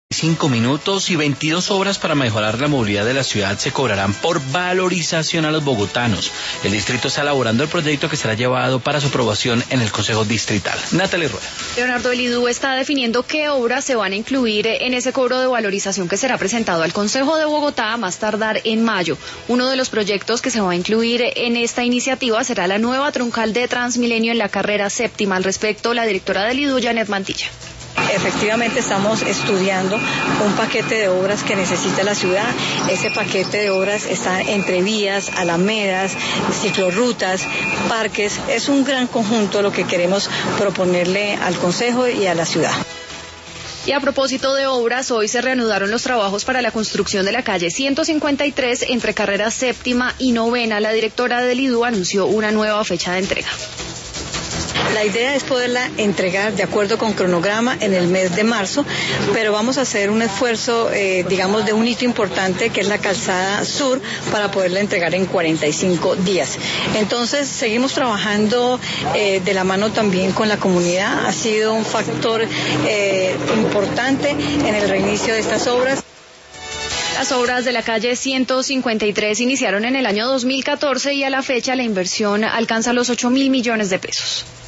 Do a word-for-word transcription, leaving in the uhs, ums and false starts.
Cinco minutos y veintidós obras para mejorar la movilidad de la ciudad se cobrarán por valorización a los bogotanos. El distrito está elaborando el proyecto que será llevado para su aprobación en el Consejo Distrital. Natalia Rueda. Leonardo, el I D U está definiendo qué obras se van a incluir en ese cobro de valorización que será presentado al Consejo de Bogotá a más tardar en mayo. Uno de los proyectos que se va a incluir en esta iniciativa será la nueva troncal de Transmilenio en la carrera séptima. Al respecto, la directora del I D U, Janet Mantilla. Efectivamente estamos estudiando un paquete de obras que necesita la ciudad. Ese paquete de obras está entre vías, alamedas, ciclorrutas, parques. Es un gran conjunto lo que queremos proponerle al Consejo y a la ciudad. Y a propósito de obras, hoy se reanudaron los trabajos para la construcción de la calle ciento cincuenta y tres entre carreras séptima y novena. La directora del I D U anunció una nueva fecha de entrega. La idea es poderla entregar de acuerdo con cronograma en el mes de marzo, pero vamos a hacer un esfuerzo, eh, digamos, de un hito importante que es la calzada sur para poderla entregar en cuarenta y cinco días. Entonces, seguimos trabajando eh, de la mano también con la comunidad. Ha sido un factor eh, importante en el reinicio de estas obras. Las obras de la calle ciento cincuenta y tres iniciaron en el año dos mil catorce y a la fecha la inversión alcanza los ocho mil millones de pesos.